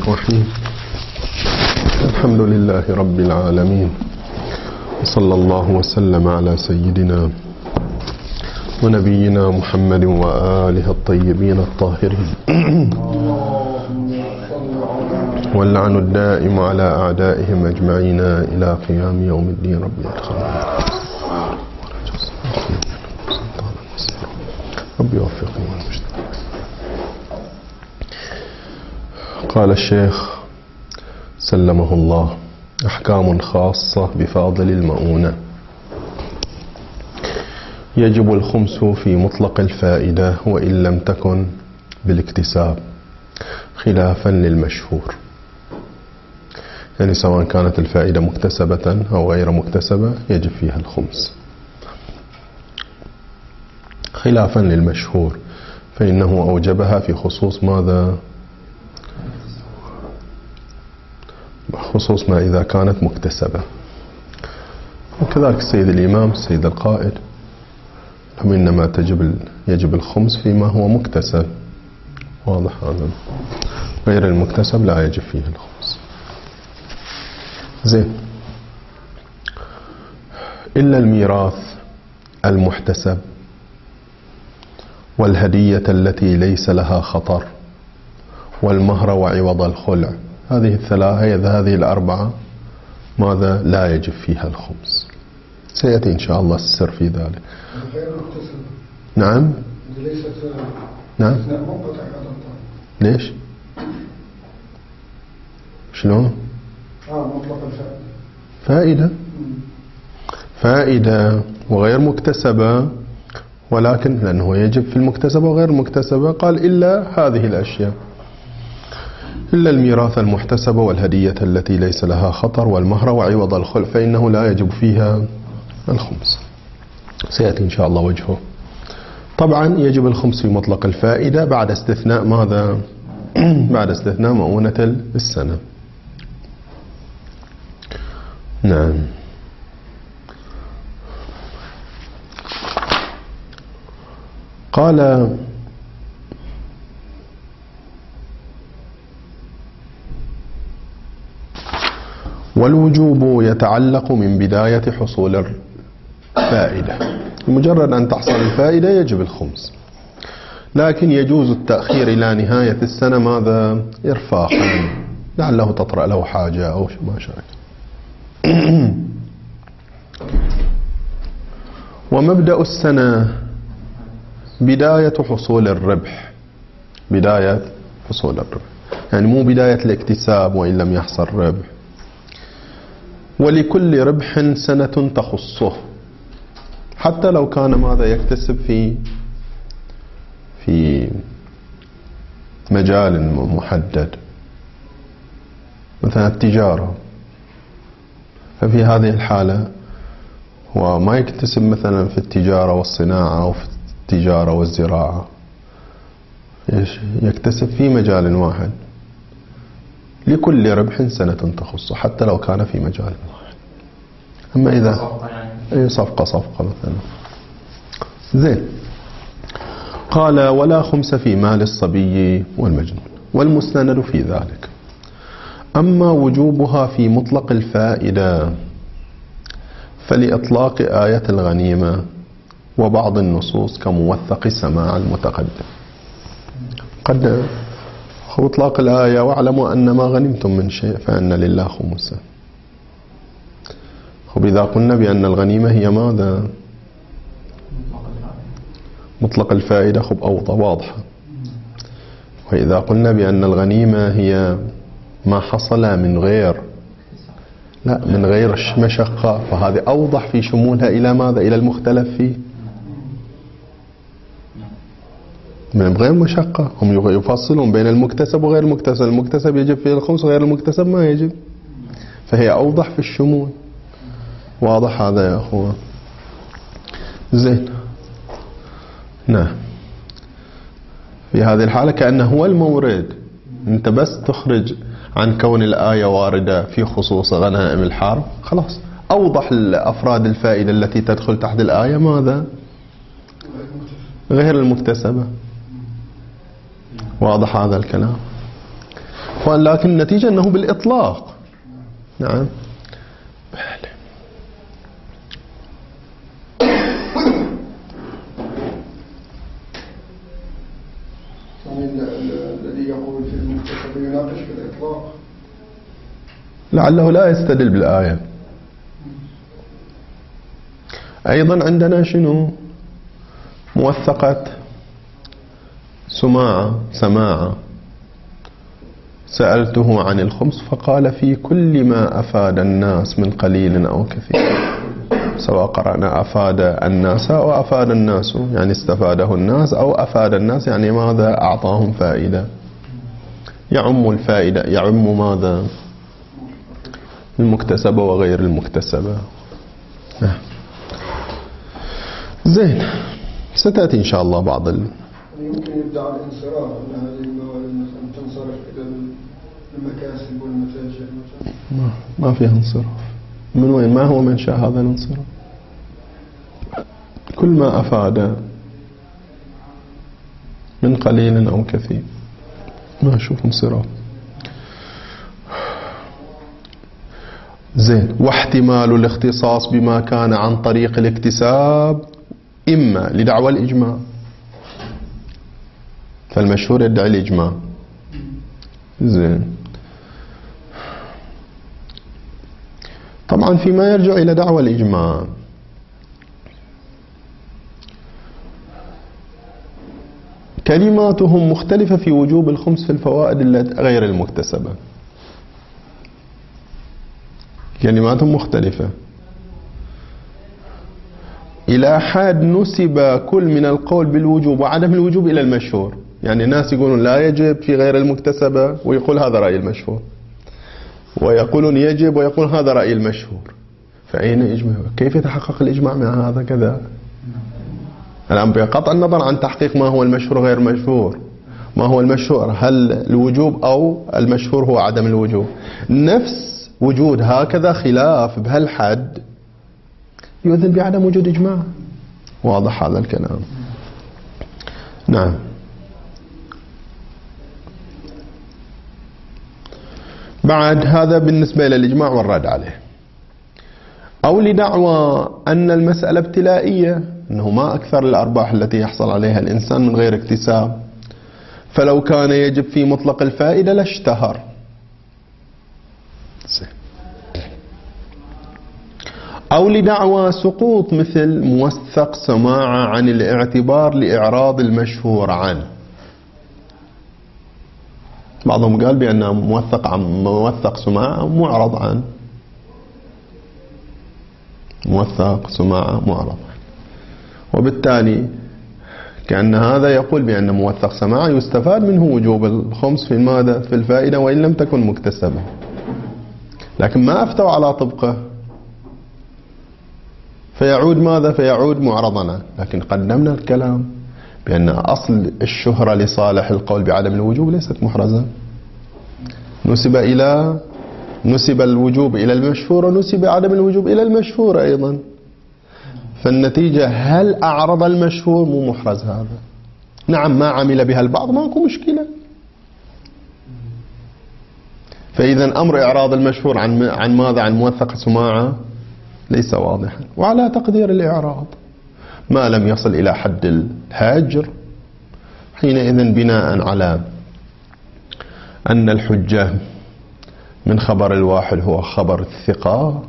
الرحيم. الحمد لله رب العالمين، صلى الله وسلم على سيدنا ونبينا محمد وآله الطيبين الطاهرين، واللعن الدائم على أعدائهم أجمعين إلى قيام يوم الدين. رب ربي يوفقني والمجتمع. قال الشيخ سلمه الله: أحكام خاصة بفاضل المؤونة. يجب الخمس في مطلق الفائدة وإن لم تكن بالاكتساب، خلافا للمشهور. يعني سواء كانت الفائدة مكتسبة أو غير مكتسبة يجب فيها الخمس، خلافا للمشهور، فإنه أوجبها في خصوص ماذا؟ خصوص ما إذا كانت مكتسبة. وكذلك السيد الإمام السيد القائد هم إنما يجب الخمس فيما هو مكتسب. واضح هذا؟ غير المكتسب لا يجب فيه الخمس. زين. إلا الميراث المحتسب والهدية التي ليس لها خطر والمهر وعوض الخلع، هذه الثلاثة، هذه الأربعة ماذا؟ لا يجب فيها الخمس. سيأتي إن شاء الله السر في ذلك. نعم. نعم. ليش؟ شلون؟ مطلق الفائدة. فائدة وغير مكتسبة، ولكن لأنه يجب في المكتسبة وغير المكتسبة قال إلا هذه الأشياء: إلا الميراث المحتسب والهدية التي ليس لها خطر والمهر وعوض الخلع، فإنه لا يجب فيها الخمس. سيأتي إن شاء الله وجهه. طبعا يجب الخمس في مطلق الفائدة بعد استثناء ماذا؟ بعد استثناء مؤونة السنة. نعم. قال: والوجوب يتعلق من بداية حصول الفائدة. مجرد أن تحصل الفائدة يجب الخمس، لكن يجوز التأخير إلى نهاية السنة ماذا؟ إرفاقا، لعله تطرأ له حاجة أو ما شابه. ومبدأ السنة بداية حصول الربح، بداية حصول الربح، يعني مو بداية الاكتساب وإن لم يحصل ربح. ولكل ربح سنة تخصه، حتى لو كان ماذا يكتسب في مجال محدد، مثلا التجارة، ففي هذه الحالة هو ما يكتسب مثلا في التجارة والصناعة أو في التجارة والزراعة، يكتسب في مجال واحد. لكل ربح سنة تخصه حتى لو كان في مجال واحد. أما إذا صفقة مثلا. زين. قال: ولا خمس في مال الصبي والمجنون والمستند في ذلك. أما وجوبها في مطلق الفائدة فلإطلاق آية الغنيمة وبعض النصوص كموثق سماع المتقدم. قد إطلاق الآية: واعلموا أن ما غنمتم من شيء فأن لله خمسه. إذا قلنا بأن الغنيمة هي ماذا؟ مطلق الفائدة، أوضح واضحة. وإذا قلنا بأن الغنيمة هي ما حصل من غير مشقة، فهذه أوضح في شمولها إلى ماذا؟ إلى المختلف فيه. من غير مشقة، هم يفصلون بين المكتسب وغير المكتسب. المكتسب يجب فيه الخمس وغير المكتسب ما يجب، فهي أوضح في الشمول. واضح هذا يا أخوان؟ زين. نعم. في هذه الحالة كأنه هو المورد، أنت بس تخرج عن كون الآية واردة في خصوص غنائم الحرب، خلاص أوضح الأفراد الفائدة التي تدخل تحت الآية ماذا؟ غير المكتسبة. واضح هذا الكلام؟ ولكن النتيجة أنه بالإطلاق. نعم. الذي يقول في المكتسب يناقش في الإطلاق، لعله لا يستدل بالآية. أيضا عندنا شنو؟ موثقة سماعة. سألته عن الخمس فقال في كل ما أفاد الناس من قليل أو كثير، سواء قرأنا أفاد الناس أو أفاد الناس، يعني استفاده الناس، أو أفاد الناس يعني ماذا؟ أعطاهم فائدة. يعم الفائدة، يعم ماذا؟ المكتسبة وغير المكتسبة. زين، ستأتي إن شاء الله بعض يمكن يدعى الانصراف أن هذه الموارد مثلا تنصرف إلى المكاسب والمتاجر مثلا. ما فيها انصراف. من وين؟ ما هو منشأ هذا الانصراف؟ كل ما أفاد من قليل أو كثير ما أشوف انصراف. زين. واحتمال الاختصاص بما كان عن طريق الاكتساب إما لدعوى الإجماع، فالمشهور يدعي الإجماع. زين. طبعا فيما يرجع إلى دعوى الإجماع كلماتهم مختلفة في وجوب الخمس في الفوائد غير المكتسبة. كلماتهم مختلفة إلى حد نسب كل من القول بالوجوب وعدم الوجوب إلى المشهور. يعني الناس يقولون لا يجب في غير المكتسبة ويقول هذا رأي المشهور، ويقولون يجب ويقول هذا رأي المشهور. فأين إجماع؟ كيف يتحقق الإجماع مع هذا كذا؟ الآن بقطع النظر عن تحقيق ما هو المشهور غير المشهور. ما هو المشهور؟ هل الوجوب أو المشهور هو عدم الوجوب؟ نفس وجود هكذا خلاف بهالحد يؤذن بعدم وجود إجماع. واضح هذا الكلام؟ نعم. بعد هذا بالنسبة للإجماع والرد عليه. أو لدعوى أن المسألة ابتلائية، أنه ما أكثر الأرباح التي يحصل عليها الإنسان من غير اكتساب، فلو كان يجب في مطلق الفائدة لاشتهر. أو لدعوى سقوط مثل موثق سماعة عن الاعتبار لإعراض المشهور عنه. بعضهم قال بأنه موثق سماعة معرض عنه. موثق سماعة معرض عنه، وبالتالي كأن هذا يقول بأن موثق سماعة يستفاد منه وجوب الخمس في ماذا؟ في الفائدة وإن لم تكن مكتسبة، لكن ما أفتوا على طبقه، فيعود ماذا؟ فيعود معرضنا. لكن قدمنا الكلام بأن أصل الشهرة لصالح القول بعدم الوجوب ليست محرزة. نسب الوجوب إلى المشهور ونسب عدم الوجوب إلى المشهور أيضا. فالنتيجة هل أعرض المشهور؟ مو محرز هذا. نعم ما عمل بها البعض ماكو مشكلة. فإذا أمر إعراض المشهور عن ماذا؟ عن موثق سماعة ليس واضحا. وعلى تقدير الإعراض ما لم يصل إلى حد الهاجر، حينئذ بناء على أن الحجة من خبر الواحد هو خبر الثقة،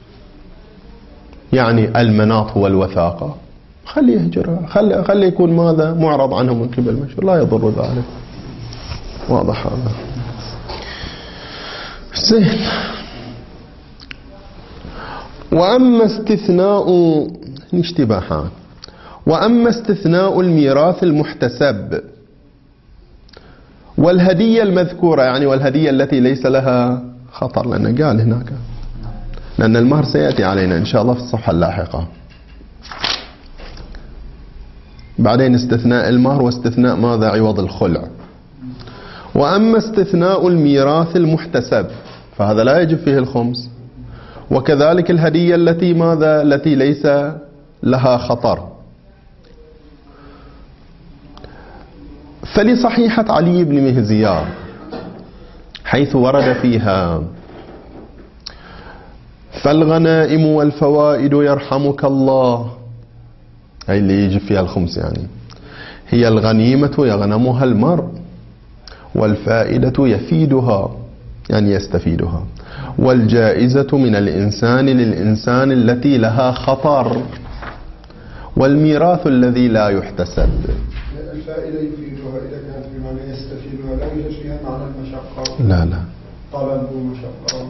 يعني المناط هو الوثاقة، خليه يهجرها، خليه يكون ماذا؟ معرض عنه من قبل المشهور، لا يضر ذلك. واضح هذا؟ زين. وأما استثناء اشتباهات. وأما استثناء الميراث المحتسب والهدية المذكورة، يعني والهدية التي ليس لها خطر، لأنه قال هناك، لأن المهر سيأتي علينا إن شاء الله في الصفحة اللاحقة. بعدين استثناء المهر واستثناء ماذا؟ عوض الخلع. وأما استثناء الميراث المحتسب فهذا لا يجب فيه الخمس، وكذلك الهدية التي ماذا؟ التي ليس لها خطر. فلصحيحة علي بن مهزيار حيث ورد فيها فالغنائم والفوائد يرحمك الله، أي اللي يجي فيها الخمس يعني، هي الغنيمة يغنمها المرء، والفائدة يفيدها يعني يستفيدها، والجائزة من الإنسان للإنسان التي لها خطر، والميراث الذي لا يحتسب. الفائدة يفيدها إذا كانت بمعنى يستفيدها، لا يوجد فيها معنى المشقة. لا طلب ومشقة.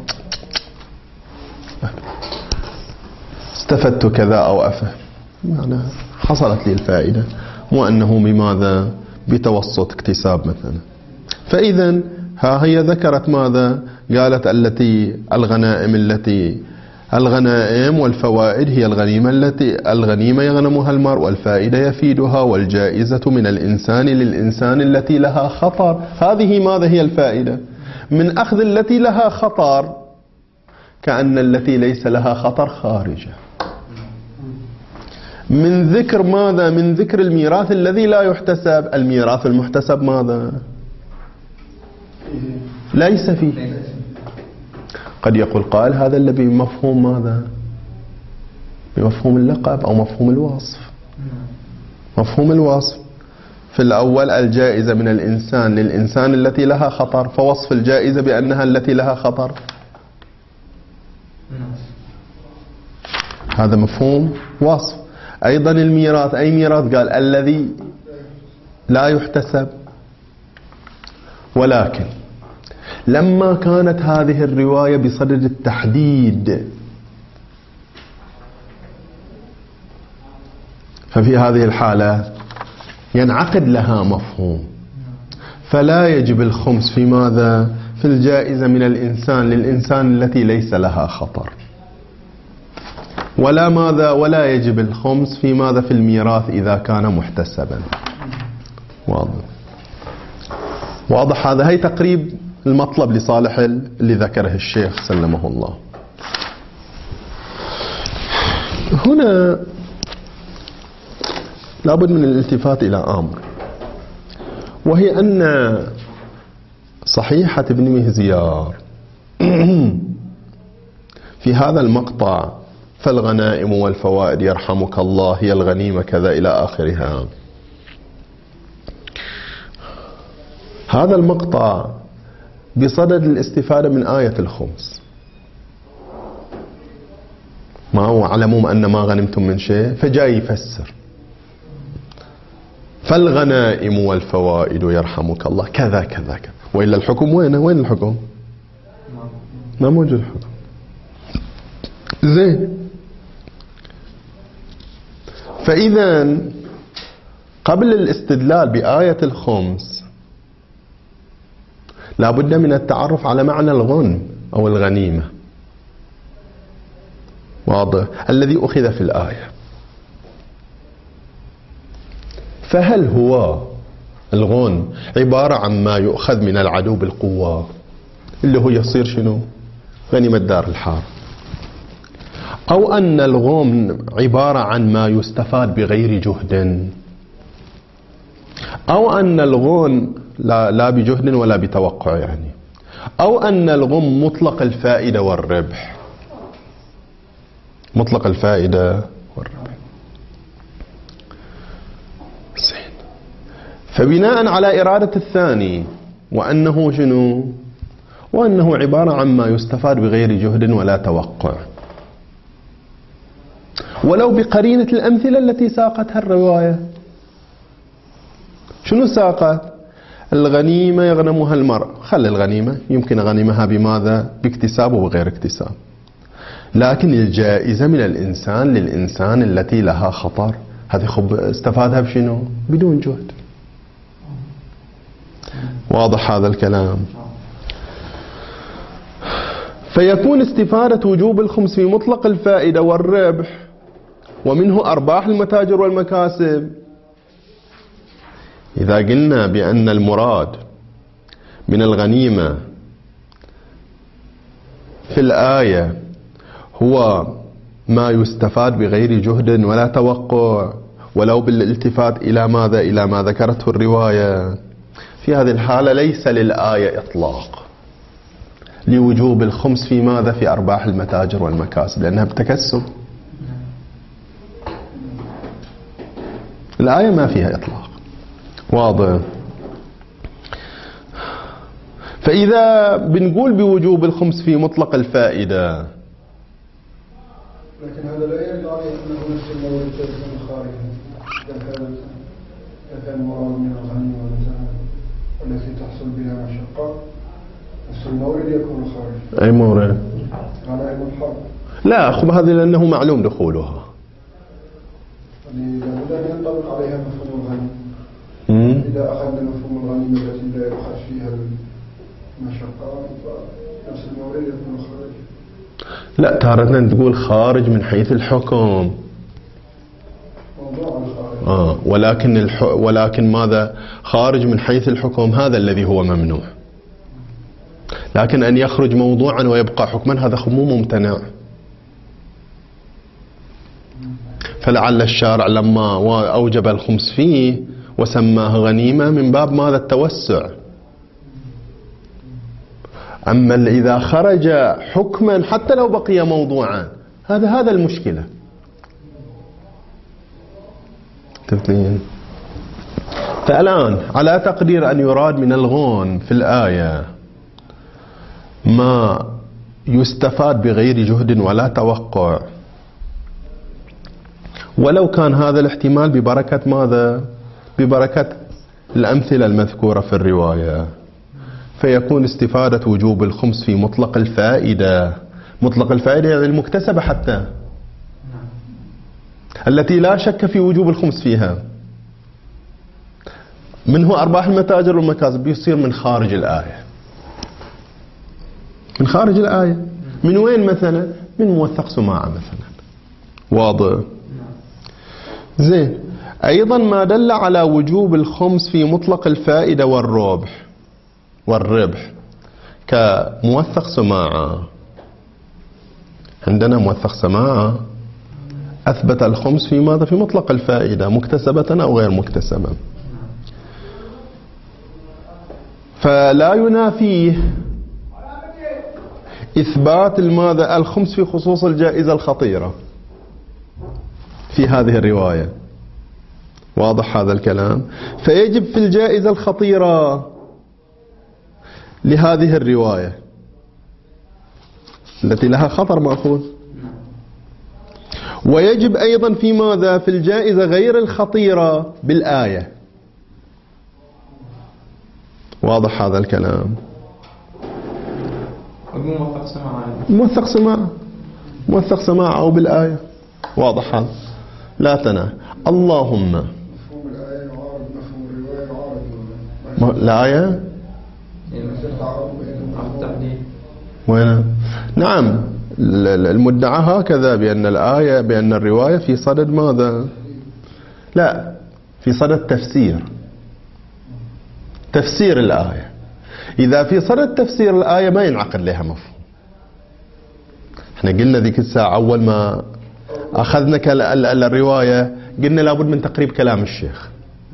استفدت كذا أو أفهم، معنى حصلت لي الفائدة، مو أنه بماذا بتوسط اكتساب مثلا. فإذا ها هي ذكرت ماذا؟ قالت الغنائم والفوائد هي الغنيمة يغنمها المرء، والفائدة يفيدها، والجائزة من الإنسان للإنسان التي لها خطر. هذه ماذا هي الفائدة؟ من أخذ التي لها خطر، كأن التي ليس لها خطر خارجة. من ذكر ماذا؟ من ذكر الميراث الذي لا يحتسب. الميراث المحتسب ماذا؟ ليس فيه. قد يقول قائل هذا اللي بمفهوم ماذا؟ بمفهوم اللقب أو مفهوم الوصف. مفهوم الوصف في الأول الجائزة من الإنسان للإنسان التي لها خطر، فوصف الجائزة بأنها التي لها خطر، هذا مفهوم وصف. أيضا الميراث، أي ميراث؟ قال الذي لا يحتسب. ولكن لما كانت هذه الرواية بصدد التحديد، ففي هذه الحالة ينعقد لها مفهوم، فلا يجب الخمس في ماذا؟ في الجائزة من الإنسان للإنسان التي ليس لها خطر. ولا ماذا؟ ولا يجب الخمس في ماذا؟ في الميراث إذا كان محتسبا. واضح هذا؟ هي تقريب المطلب لصالح اللي ذكره الشيخ سلمه الله. هنا لابد من الالتفات إلى أمر، وهي أن صحيحة ابن مهزيار في هذا المقطع فالغنائم والفوائد يرحمك الله هي الغنيمة كذا إلى آخرها، هذا المقطع بصدد الاستفادة من آية الخمس. ما هو علموم أن ما غنمتم من شيء، فجاي يفسر فالغنائم والفوائد يرحمك الله كذا كذا كذا. وإلا الحكم وينه؟ وين الحكم؟ ما موجود الحكم. زين، فإذا قبل الاستدلال بآية الخمس لا بد من التعرف على معنى الغنم أو الغنيمة، واضح، الذي أخذ في الآية. فهل هو الغنم عبارة عن ما يؤخذ من العدو بالقوة اللي هو يصير شنو؟ غنيمة دار الحرب، أو أن الغنم عبارة عن ما يستفاد بغير جهد، أو أن الغنم لا بجهد ولا بتوقع يعني، أو أن الغنم مطلق الفائدة والربح، مطلق الفائدة والربح. زين، فبناء على إرادة الثاني وأنه شنو؟ وأنه عبارة عن ما يستفاد بغير جهد ولا توقع، ولو بقرينة الأمثلة التي ساقتها الرواية. شنو ساقت؟ الغنيمة يغنمها المرء، خلي الغنيمة يمكن غنمها بماذا؟ باكتساب وبغير اكتساب، لكن الجائزة من الإنسان للإنسان التي لها خطر، هذه خب استفادها بشنو؟ بدون جهد. واضح هذا الكلام؟ فيكون استفادة وجوب الخمس في مطلق الفائدة والربح ومنه أرباح المتاجر والمكاسب. إذا قلنا بأن المراد من الغنيمة في الآية هو ما يستفاد بغير جهد ولا توقع، ولو بالالتفات إلى ماذا؟ إلى ما ذكرته الرواية، في هذه الحالة ليس للآية إطلاق، لوجوب الخمس في ماذا؟ في أرباح المتاجر والمكاسب، لأنها بتكسب. الآية ما فيها إطلاق. واضح؟ فإذا بنقول بوجوب الخمس في مطلق الفائدة، لكن هذا لا يدل عليه أنه نفس المورد يكون خارجا. إذا كان مراد من الغنيمة مثلا التي تحصل بها مشقة، نفس المورد يكون خارجا. أي مورد؟ على علم الحرب. لا أخو، هذه لأنه معلوم دخولها. يعني لابد أن ينطبق عليها مفهوم الغنيمة. إذا أخذنا مفهوم الغنيمة التي لا يؤخذ فيها المشقة، فنفس المورد يكون خارجا. لا، تارة تقول خارج من حيث الحكم. ولكن ماذا؟ خارج من حيث الحكم، هذا الذي هو ممنوع. لكن أن يخرج موضوعا ويبقى حكما هذا مو ممتنع. فلعل الشارع لما أوجب الخمس فيه وسماه غنيمة من باب ماذا؟ التوسع. أما إذا خرج حكما حتى لو بقي موضوعا، هذا المشكلة. تفهمين؟ فالآن على تقدير أن يراد من الغون في الآية ما يستفاد بغير جهد ولا توقع، ولو كان هذا الاحتمال ببركة ماذا؟ ببركة الأمثلة المذكورة في الرواية، فيكون استفادة وجوب الخمس في مطلق الفائدة. مطلق الفائدة يعني المكتسبة حتى، التي لا شك في وجوب الخمس فيها، منه أرباح المتاجر والمكاسب، يصير من خارج الآية. من خارج الآية من وين مثلا؟ من موثق سماعة مثلا. واضح؟ زين. أيضا ما دل على وجوب الخمس في مطلق الفائدة والربح كموثق سماعة. عندنا موثق سماعة أثبت الخمس في ماذا؟ في مطلق الفائدة، مكتسبة أو غير مكتسبة. فلا ينافيه إثبات الماذا؟ الخمس في خصوص الجائزة الخطيرة في هذه الرواية. واضح هذا الكلام؟ فيجب في الجائزة الخطيرة لهذه الرواية التي لها خطر مأخوذ، ويجب أيضا في ماذا؟ في الجائزة غير الخطيرة بالآية. واضح هذا الكلام؟ موثق سماع أو بالآية. واضح هذا؟ لا تناه. اللهم مفهوم الآية يعارض مفهوم الرواية، الآية وين؟ نعم، المدعى هكذا بأن الآية بأن الرواية في صدد ماذا؟ لا، في صدد تفسير الآية. إذا في صدد تفسير الآية ما ينعقد لها مفهوم. احنا قلنا ذيك الساعة أول ما أخذنا الرواية قلنا لابد من تقريب كلام الشيخ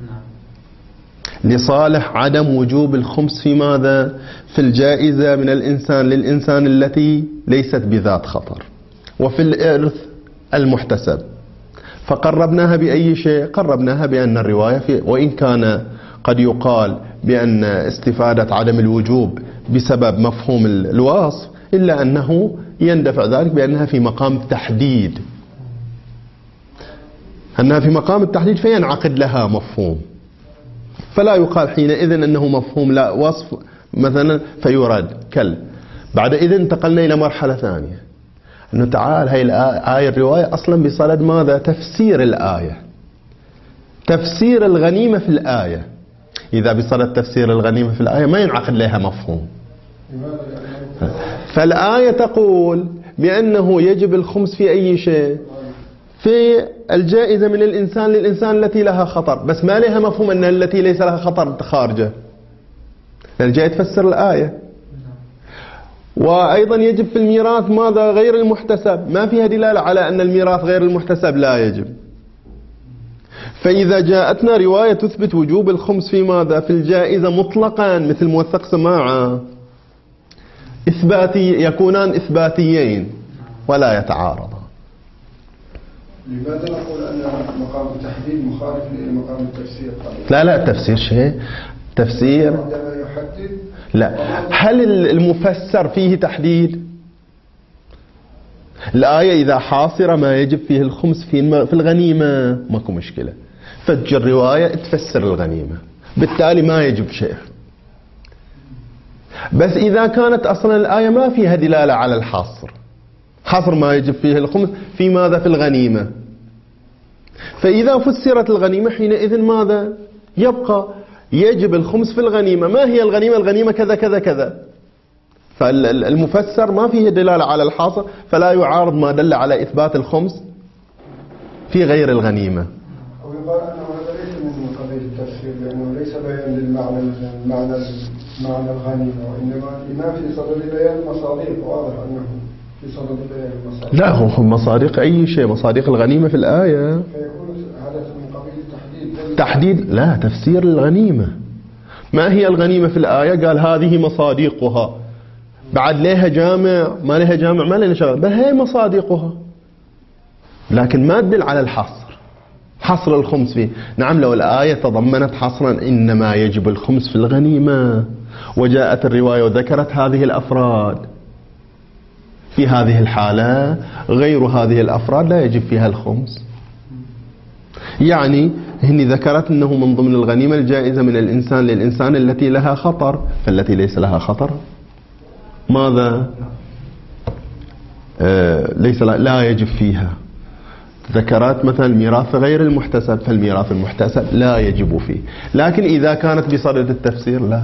لصالح عدم وجوب الخمس في ماذا؟ في الجائزة من الإنسان للإنسان التي ليست بذات خطر، وفي الإرث المحتسب. فقربناها بأي شيء؟ قربناها بأن الرواية وإن كان قد يقال بأن استفادة عدم الوجوب بسبب مفهوم الوصف، إلا أنه يندفع ذلك بأنها في مقام التحديد، أنها في مقام التحديد فينعقد لها مفهوم، فلا يقال حينئذ أنه مفهوم لا وصف مثلا فيراد بعد إذن انتقلنا إلى مرحلة ثانية، أنه تعال هاي الآية الرواية أصلا بصدد ماذا؟ تفسير الآية، تفسير الغنيمة في الآية. إذا بصدد تفسير الغنيمة في الآية ما ينعقد لها مفهوم. فالآية تقول بأنه يجب الخمس في أي شيء؟ في الجائزة من الإنسان للإنسان التي لها خطر، بس ما لها مفهوم أن التي ليس لها خطر خارجة، الجاي تفسر الآية. وأيضا يجب في الميراث ماذا؟ غير المحتسب، ما فيها دلالة على أن الميراث غير المحتسب لا يجب. فإذا جاءتنا رواية تثبت وجوب الخمس في ماذا؟ في الجائزة مطلقا مثل موثق سماعة، يكونان إثباتيين ولا يتعارضان. لماذا نقول أن مقام التحديد مخالف لمقام التفسير؟ لا التفسير شيء تفسير عندما يحدد. لا، هل المفسر فيه تحديد؟ الآية إذا حاصرة ما يجب فيه الخمس في الغنيمة ماكو مشكلة، فج الرواية تفسر الغنيمة، بالتالي ما يجب شيء. بس إذا كانت أصلا الآية ما فيها دلالة على الحصر، حصر ما يجب فيه الخمس في ماذا؟ في الغنيمة. فإذا فسرت الغنيمة حينئذ ماذا يبقى؟ يجب الخمس في الغنيمة. ما هي الغنيمة؟ الغنيمة كذا كذا كذا. فالمفسر ما فيه دلالة على الحاصر، فلا يعارض ما دل على إثبات الخمس في غير الغنيمة. ويقال أنه هذا ليس من قضية التفسير، لأنه ليس بيان للمعنى الغنيمة، وإنما الإمام في صدد بيان المصادق. واضح أنه في صدد بيان المصادق. لا، هو مصادق أي شيء، مصادق الغنيمة في الآية. فيكون هذا من قبيل التحديد. تحديد لا، تفسير الغنيمة. ما هي الغنيمة في الآية؟ قال هذه مصادقها. بعد لها جامع ما لها جامع ما لها شغل، بل هي مصادقها، لكن ما تدل على الحصر، حصر الخمس فيه. نعم، لو الآية تضمنت حصرا إنما يجب الخمس في الغنيمة، وجاءت الرواية وذكرت هذه الأفراد، في هذه الحالة غير هذه الأفراد لا يجب فيها الخمس. يعني هني ذكرت أنه من ضمن الغنيمة الجائزة من الإنسان للإنسان التي لها خطر، فالتي ليس لها خطر ماذا؟ ليس لا يجب فيها. ذكرت مثلا الميراث غير المحتسب، فالميراث المحتسب لا يجب فيه. لكن إذا كانت بصدد التفسير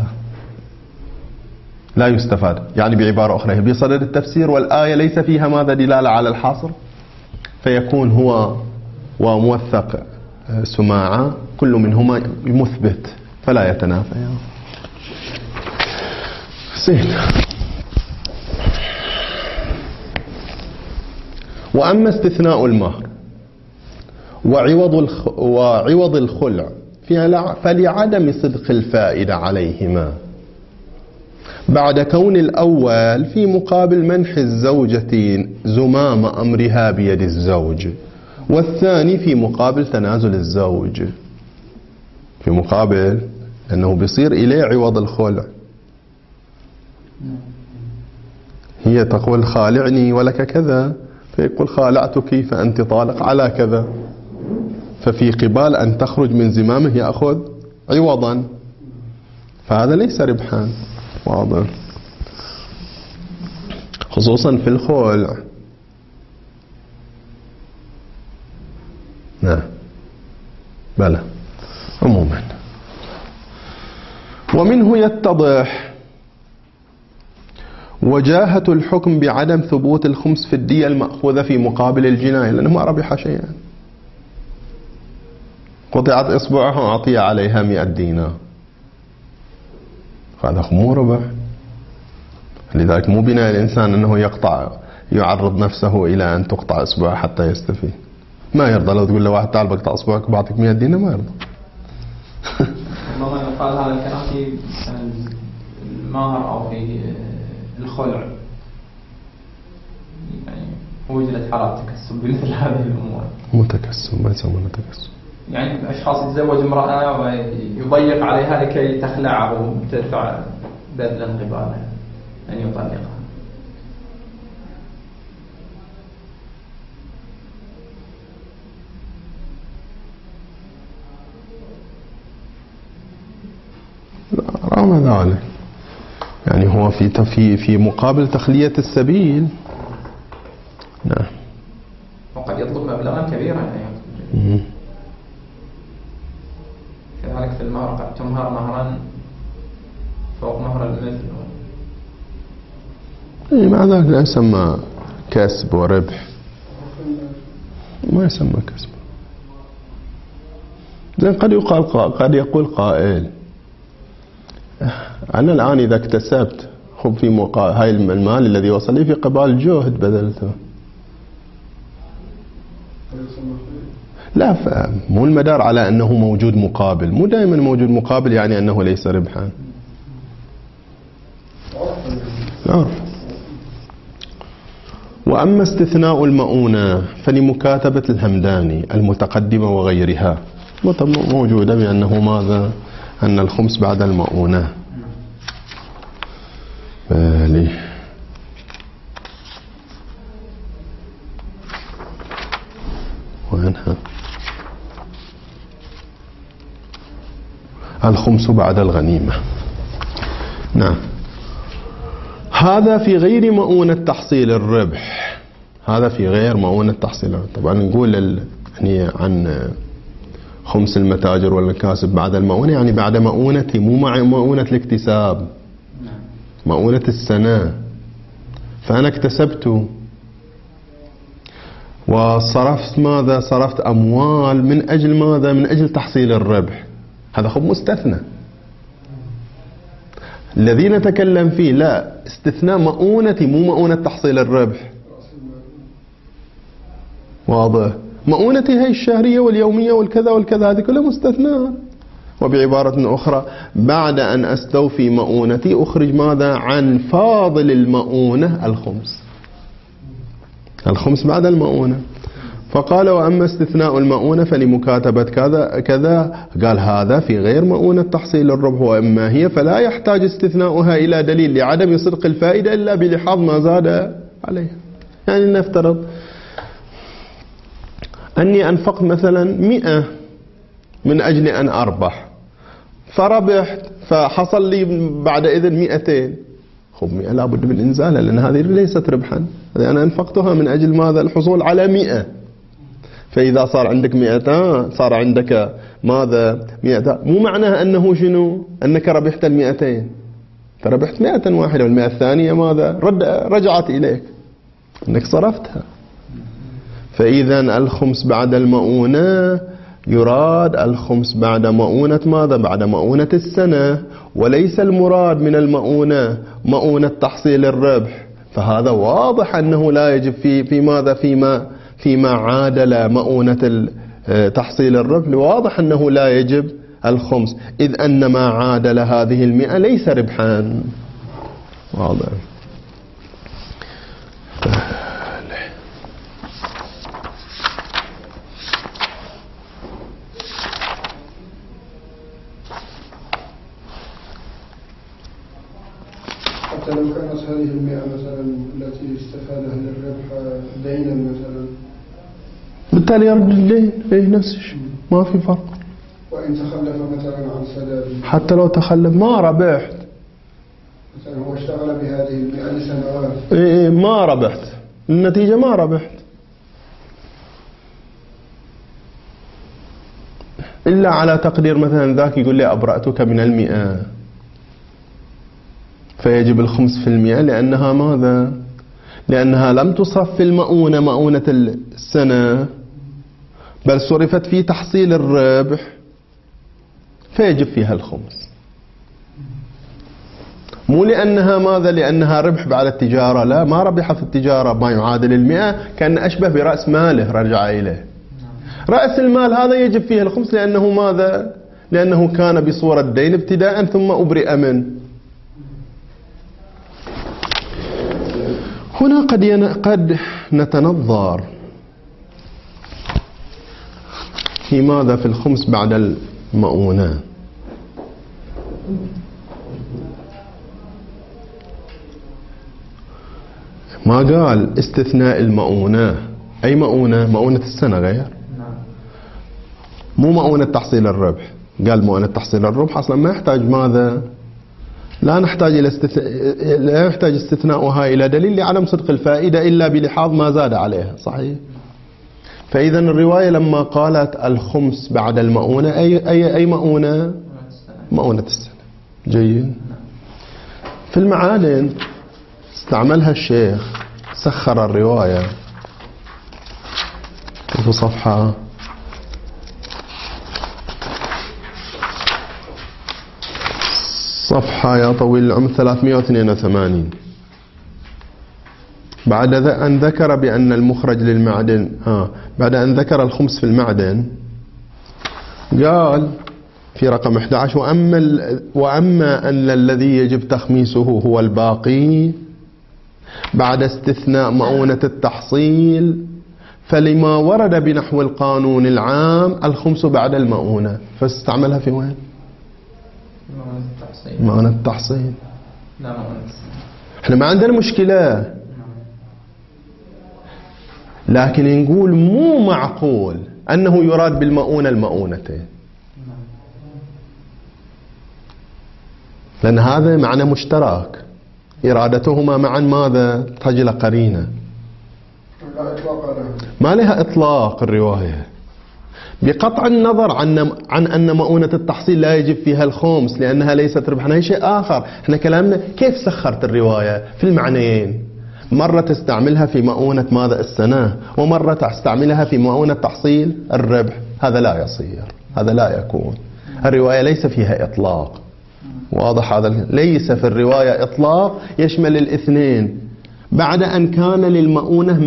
لا يستفاد. يعني بعبارة أخرى بصدد التفسير والآية ليس فيها ماذا؟ دلالة على الحصر، فيكون هو وموثق سماعة كل منهما مثبت فلا يتنافيان. زين. وأما استثناء المهر وعوض الخلع فلعدم صدق الفائدة عليهما بعد كون الأول في مقابل منح الزوجة زمام أمرها بيد الزوج، والثاني في مقابل تنازل الزوج، في مقابل أنه بيصير إليه عوض الخلع. هي تقول خالعني ولك كذا، فيقول خالعتك فأنت طالق على كذا، ففي قبال أن تخرج من زمامه يأخذ عوضا، فهذا ليس ربحا. واضح، خصوصا في الخلع. نعم بلى عموما. ومنه يتضح وجاهة الحكم بعدم ثبوت الخمس في الدية المأخوذة في مقابل الجناية، لأنه ما ربح شيئا. قطعت إصبعها وأعطي عليها 100 دينار، هذا مو ربح. لذلك مو بناء الإنسان أنه يعرض نفسه إلى أن تقطع إصبعه حتى يستفيد. ما يرضى لو تقول له واحد تعال بقطع إصبعك بعطيك 100 دينار، ما يرضى. ربما يقال هذا الكلام في المهر أو في الخلع، يعني وجدت حالات تكسب بمثل هذه الأمور. متكسب ما يسمونه تكسب، يعني أشخاص يتزوج امرأة ويضيق عليها لكي تخلعه وتدفع بذلا قبالها أن يطلقها. رغم ذلك يعني هو في مقابل تخلية السبيل. نعم. وقد يطلب مبلغا كبيرا يعني. كذلك في المهر قد تمهر مهرا فوق مهر المثل. مع ذلك لا يسمى كسب وربح، ما يسمى كسب. لأن قد يقول قائل أنا الآن إذا اكتسبت خب في هاي المال الذي وصل لي في قبال جهد بذلته. لا، مو المدار على أنه موجود مقابل، مو دائما موجود مقابل يعني أنه ليس ربحا. وأما استثناء المؤونة فلمكاتبة الهمداني المتقدمة وغيرها موجودة بأنه ماذا؟ أن الخمس بعد المؤونة. وينها الخمس بعد الغنيمة. نعم. هذا في غير مؤونة تحصيل الربح، هذا في غير مؤونة تحصيل الربح. طبعا نقول يعني عن خمس المتاجر والمكاسب بعد المؤونة، يعني بعد مؤونتي، مو مع مؤونة الاكتساب، مؤونة السنة. فأنا اكتسبت وصرفت ماذا؟ صرفت أموال من أجل ماذا؟ من أجل تحصيل الربح. هذا خب مستثنى. الذي نتكلم فيه لا، استثناء مؤونتي مو مؤونة تحصيل الربح. واضح؟ مؤونتي هي الشهرية واليومية والكذا والكذا، هذه كلها مستثناء. وبعبارة أخرى بعد أن أستوفي مؤونتي أخرج ماذا؟ عن فاضل المؤونة الخمس، الخمس بعد المؤونة. فقال وأما استثناء المؤونة فلمكاتبة كذا كذا، قال هذا في غير مؤونة تحصيل الربح، وإما هي فلا يحتاج استثناؤها إلى دليل لعدم صدق الفائدة إلا بلحاظ ما زاد عليها. يعني نفترض أني أنفقت مثلا 100 من أجل أن أربح، فربحت، فحصل لي بعد إذن 200. خب 100 لابد من إنزالها، لأن هذه ليست ربحا، أنا أنفقتها من أجل ماذا؟ الحصول على 100. فإذا صار عندك 100 صار عندك ماذا؟ 100. مو معناها أنه شنو؟ أنك ربحت 200، فربحت 100 واحدة، والمئة الثانية ماذا؟ رجعت إليك، أنك صرفتها. فإذا الخمس بعد المؤونة يراد الخمس بعد مؤونة ماذا؟ بعد مؤونة السنة، وليس المراد من المؤونة مؤونة تحصيل الربح. فهذا واضح أنه لا يجب في ماذا؟ فيما عادل مؤونة تحصيل الربح، واضح أنه لا يجب الخمس، إذ أن ما عادل هذه 100 ليس ربحا. واضح. حتى لو كانت هذه 100 مثلا التي استفادها للربح دينا مثلا، بالتالي يرد الدين، إيه نفس الشيء، ما في فرق. وإن تخلف مثلا عن سداد، حتى لو تخلف ما ربحت، مثلا هو اشتغل بهذه 100 لسنوات، إيه ما ربحت، النتيجة ما ربحت، إلا على تقدير مثلا ذاك يقول لي أبرأتك من 100، فيجب الخمس في 100، لأنها ماذا؟ لأنها لم تصرف في المؤونة مؤونة السنة، بل صرفت في تحصيل الربح، فيجب فيها الخمس. مو لأنها ماذا؟ لأنها ربح بعد التجارة، لا، ما ربح في التجارة ما يعادل 100، كان أشبه برأس ماله رجع إليه. رأس المال هذا يجب فيه الخمس، لأنه ماذا؟ لأنه كان بصورة دين ابتداء ثم أبرئ منه. هنا قد نتنظر في ماذا؟ في الخمس بعد المؤونة. ما قال استثناء المؤونة، أي مؤونة؟ مؤونة السنة غير، مو مؤونة تحصيل الربح. قال مؤونة تحصيل الربح أصلا ما يحتاج ماذا؟ لا نحتاج لا يحتاج استثناؤها إلى دليل لعدم صدق الفائدة إلا بلحاظ ما زاد عليها. صحيح. فإذا الرواية لما قالت الخمس بعد المؤونة أي مؤونة؟ مؤونة السنة. جيد. في المعادن استعملها الشيخ، سخر الرواية في صفحة يا طويل العمر 382. بعد أن ذكر بأن المخرج للمعدن بعد أن ذكر الخمس في المعدن قال في رقم 11 وأما أن الذي يجب تخميسه هو الباقي بعد استثناء مؤونة التحصيل، فلما ورد بنحو القانون العام الخمس بعد المؤونة، فاستعملها في وين؟ مؤونة التحصيل. لا مؤونة السنة. احنا ما عندنا مشكلة، لكن نقول مو معقول أنه يراد بالمؤونة المؤونتين، لأن هذا معنى مشترك، إرادتهما معا ماذا؟ تحتاج إلى قرينة. ما لها إطلاق الرواية، بقطع النظر عن أن مؤونة التحصيل لا يجب فيها الخمس لأنها ليست ربحا، هي شيء آخر. احنا كلامنا كيف سخرت الرواية في المعنيين، مرة تستعملها في مؤونة ماذا؟ السنة، ومرة تستعملها في مؤونة تحصيل الربح. هذا لا يصير، هذا لا يكون. الرواية ليس فيها إطلاق، واضح هذا؟ ليس في الرواية إطلاق يشمل الاثنين بعد أن كان للمؤونة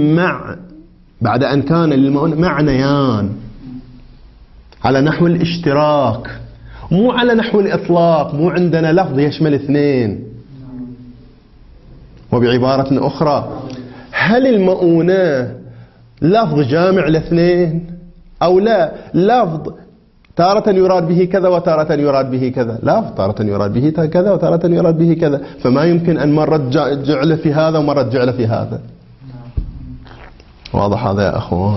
معنيان على نحو الاشتراك، مو على نحو الإطلاق. مو عندنا لفظ يشمل اثنين. وبعبارة أخرى، هل المؤونة لفظ جامع لاثنين أو لا؟ لفظ تارة يراد به كذا وتارة يراد به كذا، لا، تارة يراد به كذا وتارة يراد به كذا، فما يمكن أن مرة جعل في هذا ومرة جعل في هذا. واضح هذا يا أخوان؟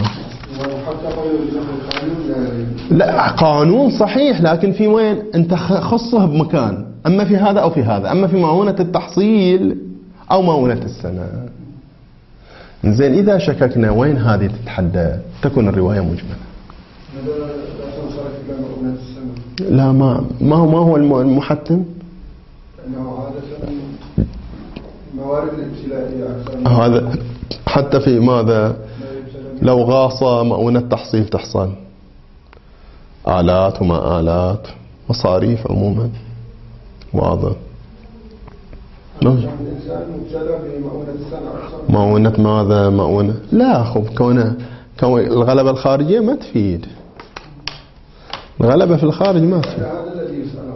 لا، قانون صحيح، لكن في وين؟ أنت خصه بمكان، أما في هذا أو في هذا، أما في مؤونة التحصيل أو مؤونة السنة. زين، إذا شككنا وين هذه تتحدى تكون الرواية مجملة. لا، ما هو المحتم؟ موارد الابتلائية هذا حتى في ماذا؟ لو غاص مؤونة تحصيل تحصل آلات وما آلات، مصاريف عموما. واضح. مؤونة ماذا؟ مؤونة لا خب كون الغلبة الخارجية ما تفيد، الغلبة في الخارج ما تفيد. هذا الذي يسأل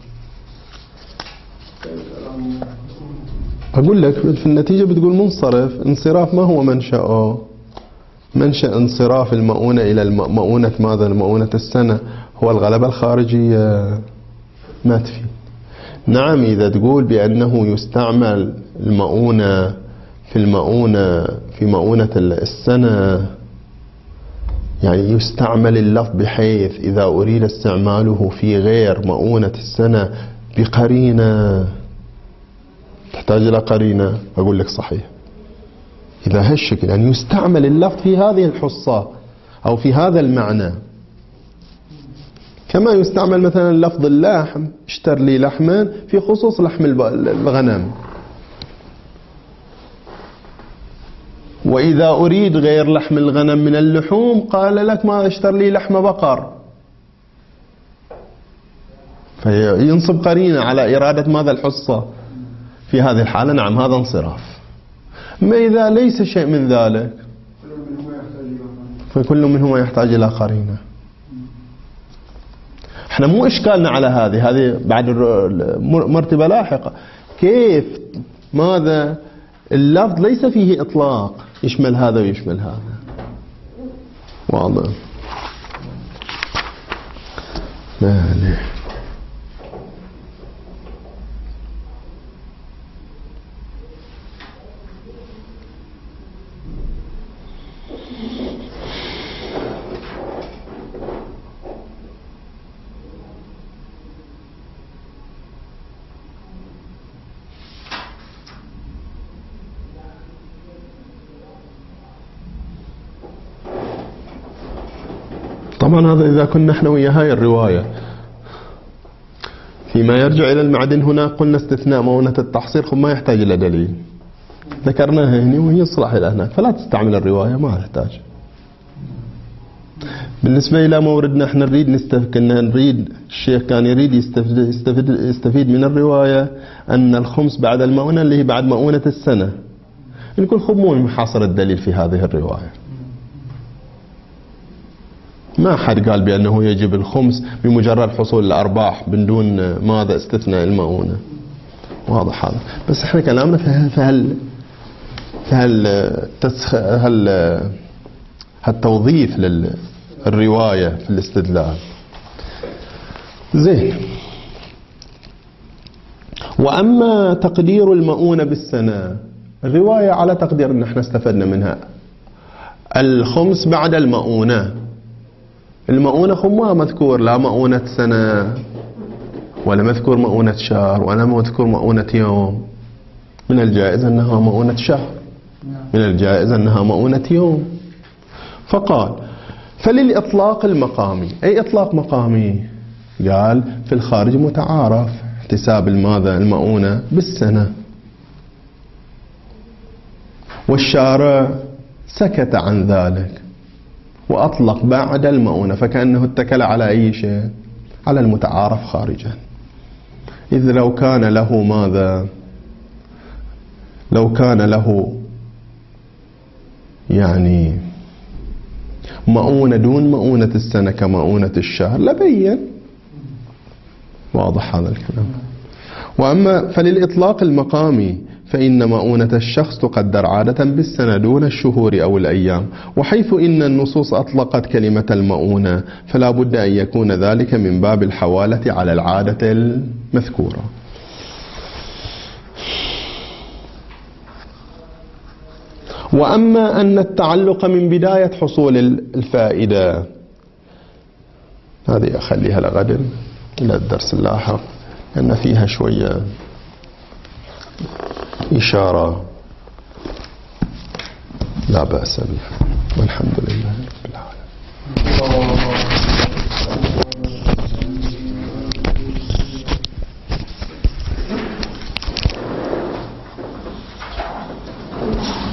عنه. أقول لك في النتيجة بتقول منصرف. انصراف ما هو منشأه؟ منشأ انصراف المؤونة إلى المؤونة ماذا؟ المؤونة السنة هو الغلبة الخارجية، ما تفيد. نعم، إذا تقول بأنه يستعمل المؤونة في مؤونة السنة، يعني يستعمل اللفظ بحيث إذا أريد استعماله في غير مؤونة السنة بقرينة، تحتاج إلى قرينة، أقول لك صحيح. إذا هالشكل يعني يستعمل اللفظ في هذه الحصة أو في هذا المعنى، كما يستعمل مثلا لفظ اللحم، اشتر لي لحما في خصوص لحم الغنم، وإذا أريد غير لحم الغنم من اللحوم قال لك ما اشتر لي لحم بقر، فينصب قرينة على إرادة ماذا؟ الحصة. في هذه الحالة نعم هذا انصراف. ما إذا ليس شيء من ذلك فكل منهما يحتاج إلى قرينة. احنا مو إشكالنا على هذه بعد مرتبة لاحقة. كيف ماذا؟ اللفظ ليس فيه إطلاق يشمل هذا ويشمل هذا. واضح. مالي. طبعا هذا إذا كنا احنا ويا هاي الرواية. فيما يرجع إلى المعدن هنا قلنا استثناء مؤونة التحصيل خب ما يحتاج إلى دليل، ذكرناها هنا وهي الصلاح إلى هناك، فلا تستعمل الرواية، ما تحتاج. بالنسبة إلى موردنا احنا نريد الشيخ كان يريد يستفيد من الرواية أن الخمس بعد المؤونة اللي هي بعد مؤونة السنة، نقول خب مو محاصر الدليل في هذه الرواية. ما حد قال بأنه يجب الخمس بمجرد حصول الأرباح من دون ماذا؟ استثناء المؤونة. واضح هذا. بس احنا كلامنا في هالتوظيف للرواية في الاستدلال. زين. وأما تقدير المؤونة بالسنة، الرواية على تقدير أن احنا استفدنا منها الخمس بعد المؤونة. المؤونة خمها مذكور، لا مؤونة سنة ولا مذكور مؤونة شهر ولا مذكور مؤونة يوم. من الجائز أنها مؤونة شهر، من الجائز أنها مؤونة يوم. فقال فللإطلاق المقامي. أي إطلاق مقامي؟ قال في الخارج متعارف احتساب الماذا المؤونة بالسنة، والشارع سكت عن ذلك وأطلق بعد المؤونة، فكأنه اتكل على أي شيء؟ على المتعارف خارجا. إذ لو كان له ماذا؟ لو كان له يعني مؤونة دون مؤونة السنة كمؤونة الشهر لبين. واضح هذا الكلام. وأما فللإطلاق المقامي فإن مؤونة الشخص تقدر عادة بالسنة دون الشهور أو الأيام، وحيث إن النصوص أطلقت كلمة المؤونة فلا بد أن يكون ذلك من باب الحوالة على العادة المذكورة. وأما أن التعلق من بداية حصول الفائدة، هذه أخليها لغد إلى الدرس اللاحق لأن فيها شوية إشارة لا بأس بها، والحمد لله رب العالمين.